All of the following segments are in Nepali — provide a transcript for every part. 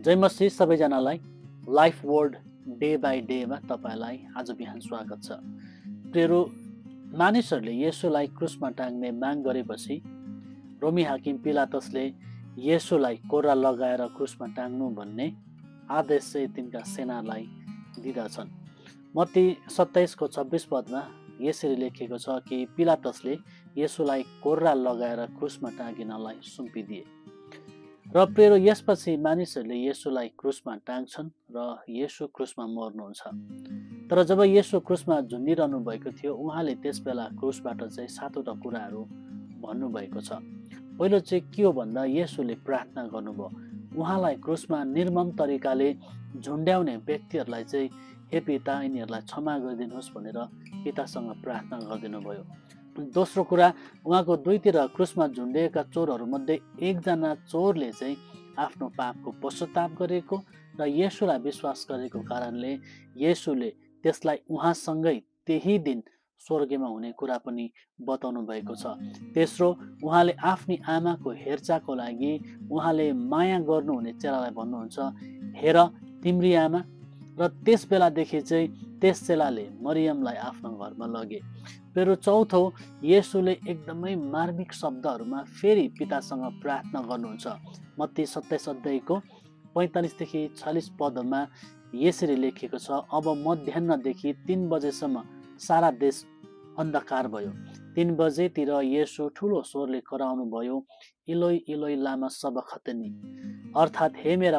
जय मसीह सबैजनालाई लाइफ वर्ड डे बाई डेमा तपाईँलाई आज बिहान स्वागत छ। प्रियहरू, मानिसहरूले येशूलाई क्रुसमा टाङ्ने माग गरेपछि रोमी हाकिम पिलातसले येशूलाई कोर्रा लगाएर क्रुसमा टाङ्नु भन्ने आदेश चाहिँ तिनका सेनालाई दिँदछन्। मत्ती 27:26 पदमा यसरी लेखिएको छ कि पिलातसले येशूलाई कोर्रा लगाएर क्रुसमा टाँगिनलाई सुम्पिदिए। र प्रियहरू, यसपछि मानिसहरूले येशूलाई क्रुसमा टाङ्छन् र येशू क्रुसमा मर्नुहुन्छ। तर जब येशू क्रुसमा झुन्डिरहनु भएको थियो, उहाँले त्यसबेला क्रुसबाट चाहिँ 7वटा कुराहरू भन्नुभएको छ। पहिलो चाहिँ के हो भन्दा येशूले प्रार्थना गर्नुभयो। उहाँलाई क्रुसमा निर्मम तरिकाले झुन्ड्याउने व्यक्तिहरूलाई चाहिँ हे पिता, यिनीहरूलाई क्षमा गरिदिनुहोस् भनेर पितासँग प्रार्थना गरिदिनु भयो। दोस्रो कुरा, उहाँको दुईतिर क्रुसमा झुन्डिएका चोरहरूमध्ये एकजना चोरले चाहिँ आफ्नो पापको पश्चाताप गरेको र येशूलाई विश्वास गरेको कारणले येशूले त्यसलाई उहाँसँगै त्यही दिन स्वर्गमा हुने कुरा पनि बताउनु भएको छ। तेस्रो, उहाँले आफ्नी आमाको हेरचाहको लागि उहाँले माया गर्नुहुने चेलालाई भन्नुहुन्छ, हेर तिम्री आमा। र त्यस बेलादेखि चाहिँ त्यस चेलाले मरियमलाई आफ्नो घरमा लगे। फेरि चौथो, येशूले एकदमै मार्मिक शब्दहरूमा फेरि पितासँग प्रार्थना गर्नुहुन्छ। मत्ती 27:45-46 पदमा यसरी लेखिएको छ, अब मध्याह्नदेखि 3 बजेसम्म सारा देश अन्धकार भयो। 3 बजेतिर येशू ठुलो स्वरले कराउनु भयो, इलोई इलोई लामा सबखतनी, अर्थात् हे मेरा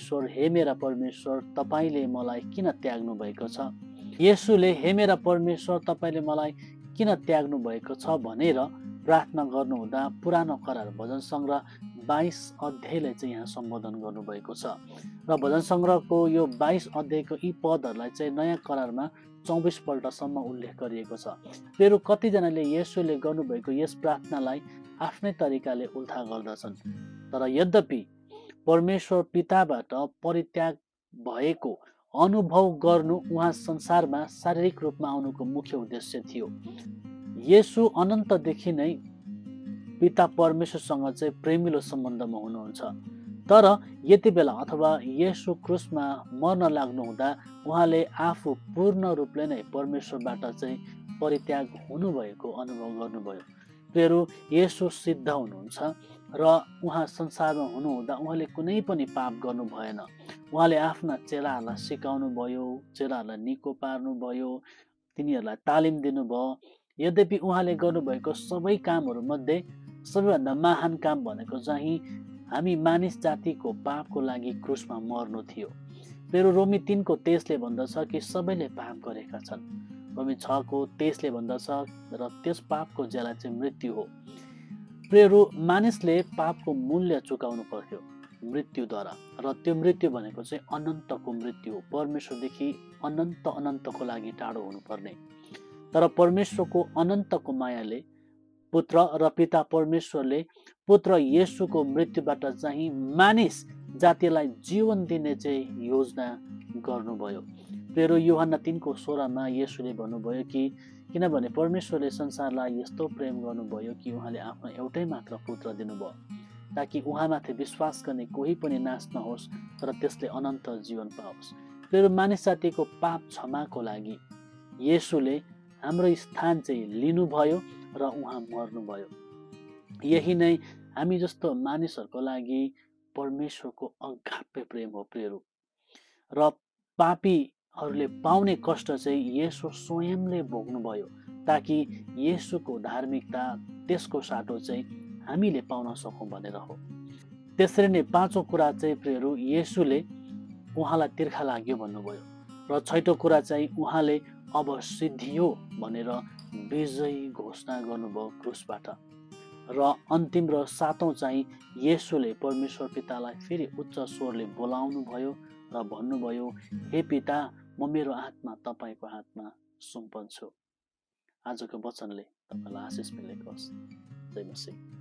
परमेश्वर, तपाईँले मलाई किन त्याग्नु भएको छ। येशूले हे मेरा परमेश्वर, तपाईँले मलाई किन त्याग्नु भएको छ भनेर प्रार्थना गर्नुहुँदा पुरानो करार भजन सङ्ग्रह 22 अध्यायले चाहिँ यहाँ सम्बोधन गर्नुभएको छ। र भजन सङ्ग्रहको यो 22 अध्यायको यी पदहरूलाई चाहिँ नयाँ करारमा 24 पल्टसम्म उल्लेख गरिएको छ। फेरि कतिजनाले येशूले गर्नुभएको यस प्रार्थनालाई आफ्नै तरिकाले उल्था गर्दछन्। तर यद्यपि परमेश्वर पिताबाट परित्याग भएको अनुभव गर्नु उहाँ संसारमा शारीरिक रूपमा आउनुको मुख्य उद्देश्य थियो। येशू अनन्तदेखि नै पिता परमेश्वरसँग चाहिँ प्रेमिलो सम्बन्धमा हुनुहुन्छ। तर यति बेला अथवा येशू क्रुसमा मर्न लाग्नुहुँदा उहाँले आफू पूर्ण रूपले नै परमेश्वरबाट चाहिँ परित्याग हुनुभएको अनुभव गर्नुभयो। फेरि येशू सिद्ध हुनुहुन्छ र उहाँ संसारमा हुनुहुँदा उहाँले कुनै पनि पाप गर्नु भएन। उहाँले आफ्ना चेलाहरूलाई सिकाउनु भयो, चेलाहरूलाई निको पार्नुभयो, तिनीहरूलाई तालिम दिनुभयो। यद्यपि उहाँले गर्नुभएको सबै कामहरूमध्ये सबैभन्दा महान काम भनेको चाहिँ हामी मानिस जातिको पापको लागि क्रुसमा मर्नु थियो। फेरि रोमी 3:23ले भन्दछ कि सबैले पाप गरेका छन्। रोमी 6:23ले भन्दछ र त्यस पापको ज्याला चाहिँ मृत्यु हो। प्रियहरू, मानिसले पापको मूल्य चुकाउनु पर्यो मृत्युद्वारा, र त्यो मृत्यु भनेको चाहिँ अनन्तको मृत्यु हो। परमेश्वरदेखि अनन्तको लागि टाढो हुनुपर्ने। तर परमेश्वरको अनन्तको मायाले पुत्र र पिता परमेश्वरले पुत्र येशूको मृत्युबाट चाहिँ मानिस जातिलाई जीवन दिने चाहिँ योजना गर्नुभयो। फेरि यूहन्ना 3:16मा येशूले भन्नुभयो कि किनभने परमेश्वरले संसारलाई यस्तो प्रेम गर्नुभयो कि उहाँले आफ्नो एउटै मात्र पुत्र दिनुभयो, ताकि उहाँमाथि विश्वास गर्ने कोही पनि नाश नहोस् तर त्यसले अनन्त जीवन पाओस्। फेरि मानिस जातिको पाप क्षमाको लागि येशूले हाम्रो स्थान चाहिँ लिनुभयो र उहाँ मर्नुभयो। यही नै हामी जस्तो मानिसहरूको लागि परमेश्वरको अगाप्य प्रेम हो प्रियहरू। र पापीहरूले पाउने कष्ट चाहिँ येशू स्वयंले भोग्नुभयो, ताकि येशूको धार्मिकता, त्यसको साटो चाहिँ हामीले पाउन सकौँ भनेर हो। त्यसरी नै पाँचौँ कुरा चाहिँ प्रियहरू, येशूले उहाँलाई तिर्खा लाग्यो भन्नुभयो। र छैटौँ कुरा चाहिँ उहाँले अब सिद्धियो भनेर विजयी घोषणा गर्नुभयो क्रुसबाट। र अन्तिम र सातौँ चाहिँ येशूले परमेश्वर पितालाई फेरि उच्च स्वरले बोलाउनु भयो र भन्नुभयो, हे पिता, म मेरो आत्मा तपाईँको हातमा सुम्पन्छु। आजको वचनले तपाईँलाई आशिष मिलेको होस्। जय मसीह।